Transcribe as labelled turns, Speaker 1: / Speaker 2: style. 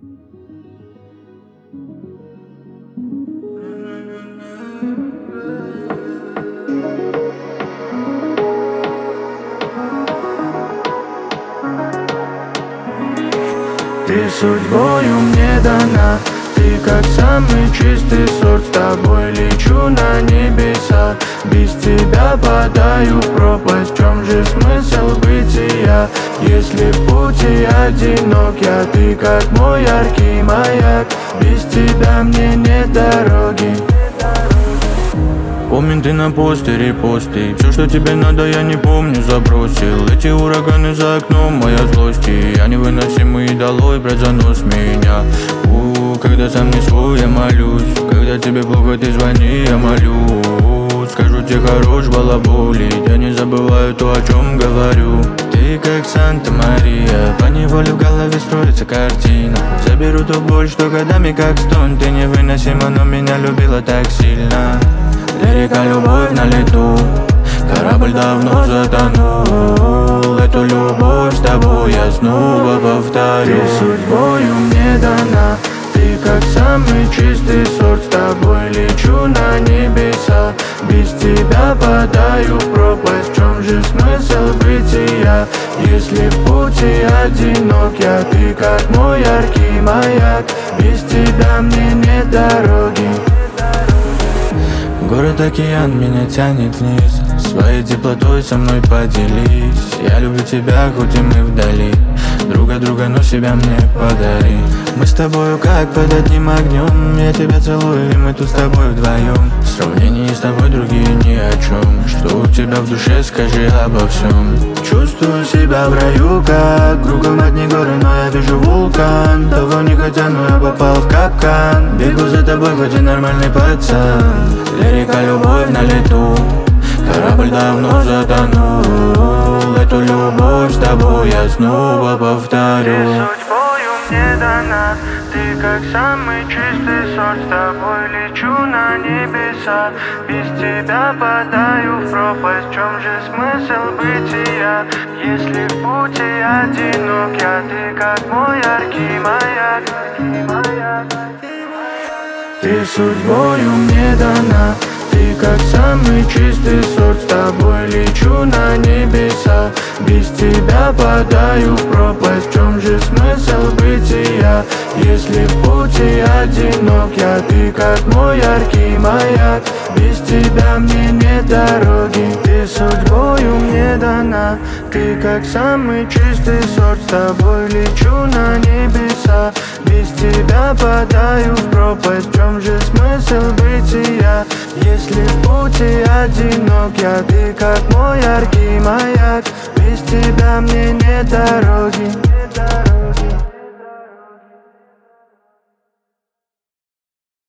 Speaker 1: Ты судьбою мне дана, ты как самый чистый сорт. С тобой лечу на небеса, без тебя падаю в пропасть. В чем же смысл бытия, если в пути одинок я? Ты как мой яркий маяк, без тебя мне нет дороги.
Speaker 2: Комменты на постере, посты. Все, что тебе надо, я не помню, забросил. Эти ураганы за окном, моя злость. Я невыносимый, долой, брать занос меня. Когда сам не свой, я молюсь. Когда тебе плохо, ты звони, я молюсь. Скажу тебе хорош балаболить, я не забываю то, о чем говорю. Ты как Санта-Мария, поневоле в голове строится картина. Заберу ту боль, что годами как стон. Ты невыносима, но меня любила так сильно. Лирика, любовь на лету, корабль давно затонул. Эту любовь с тобой я снова повторю.
Speaker 1: Ты судьбою мне дана, ты как самый чистый сорт. С тобой лечу на небеса, без тебя падаю в пропасть. В чем же смысл бытия, если в пути одинок я? Ты как мой яркий маяк, без тебя мне нет дороги.
Speaker 2: Город-океан меня тянет вниз, своей теплотой со мной поделись. Я люблю тебя, хоть и мы вдали, друг от друга, но себя мне подари. Мы с тобою как под одним огнем, я тебя целую, и мы тут с тобой вдвоем. В сравнении с тобой другие ни о чем. Что у тебя в душе, скажи обо всем.
Speaker 1: Чувствую себя в раю, как кругом одни горы, но я вижу вулкан. Того не хотя, но я попал в капкан. Бегу за тобой, хоть и нормальный пацан.
Speaker 2: Лирика, любовь на лету, корабль давно затонул. Эту любовь с тобой я снова повторю.
Speaker 1: Ты судьбою мне дана, ты как самый чистый сорт. С тобой лечу на небеса, без тебя падаю в пропасть. В чем же смысл бытия, если в пути одинок я? Ты как мой яркий маяк. Ты судьбою мне дана, ты как самый чистый сорт. С тобой лечу на небеса, без тебя падаю в пропасть. В чем же смысл бытия, если в пути одинок я? Ты как мой яркий маяк, без тебя мне нет дороги. Ты судьбою мне дана, ты как самый чистый сорт. С тобой лечу на небеса, без тебя падаю в пропасть. В чем же смысл бытия, если в пути одинок я? Ты как мой яркий маяк, без тебя мне нет дороги.